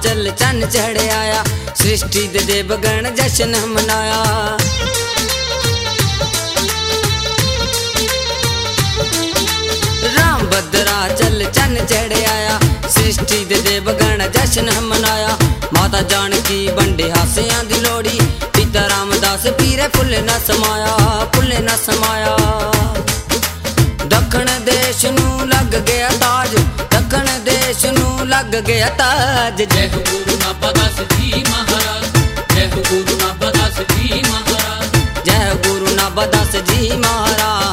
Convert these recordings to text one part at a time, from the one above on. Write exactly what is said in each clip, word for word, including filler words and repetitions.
चल चन चढ़ आया, सृष्टि दे देवगण जश्न मनाया। राम भद्रा चल चन चढ़ आया, सृष्टि दे देवगण जश्न मनाया। माता जानकी बंडे हासियां दी लोड़ी, पिता रामदास पीरे फुले न समाया, फुले न समाया। दखण देश नू लग गया ताज, दखण देश नू लग गया ताज। जय हो गुरु नानकदास जी महाराज, जय हो गुरु नानकदास जी महाराज, जय हो गुरु नानकदास जी महाराज।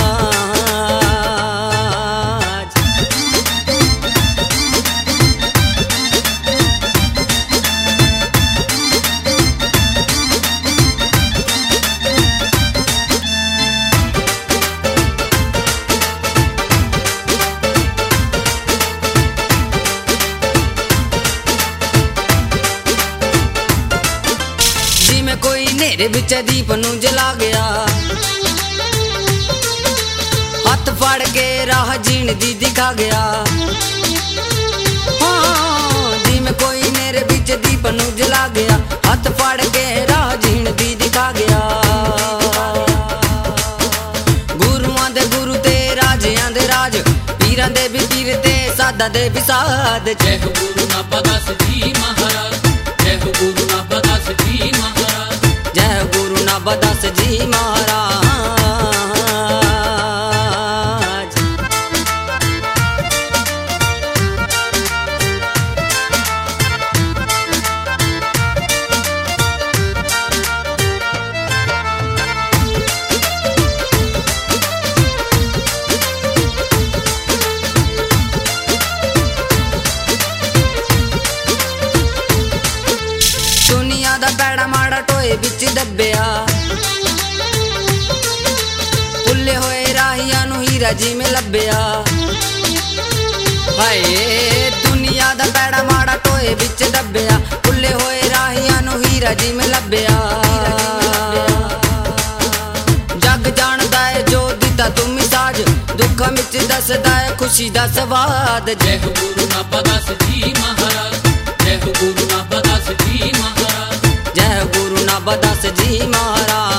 कोई नेरे बिच दीप नू जला गया, हथ फड़ के राह जीण दी दिखा गया। हाँ जी में कोई नेरे बिच दीप नू जला गया, हथ फड़ के राह जीण दी दिखा गया। गुरुआं दे गुरु ते राजियां दे राज, पीरां दे भी पीर ते साधा दे भी साध। जय हो गुरु नानकदास जी महाराज, जय हो गुरु नानकदास जी महाराज, जय हो गुरु नानकदास जी महाराज। दुनिया दा पैड़ा माड़ा टोए बिच दब्बिया, भुल्ले होए राहियां नू हीरा जी में लब्बिया। हाय दुनिया दा पैड़ा माड़ा टोए बिच दब्बिया, भुल्ले होए राहियां नू हीरा जी में लब्बिया। जग जानदा है जो दिता तुम साज, दुखां विच दसदा है खुशी दा स्वाद। जय हो गुरु नानकदास जी महाराज, जय हो गुरु नानकदास जी महाराज, जय हो गुरु नानकदास जी महाराज।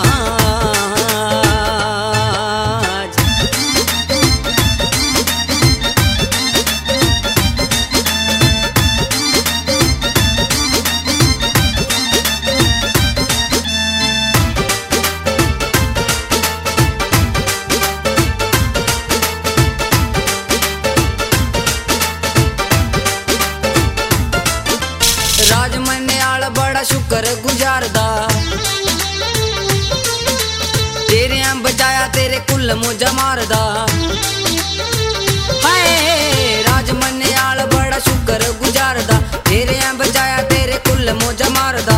राज मन्याल बड़ा शुक्र गुजारदा, तेरे बचाया तेरे कुल मुझा मारदा। हाय राज मन्याल बड़ा शुक्र गुजारदा, तेरे बचाया तेरे कुल मुझा मारदा।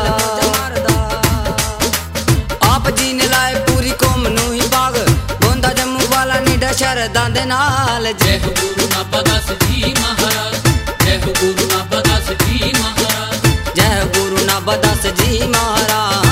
आप जी ने लाए पूरी कौम नू ही बाग, गोंदा जम्मू वाला निडा शरदा दे नाल। जय हो गुरु नानकदास जी महाराज, जय हो गुरु नानकदास जी महाराज, जय हो गुरु नानकदास जी महाराज।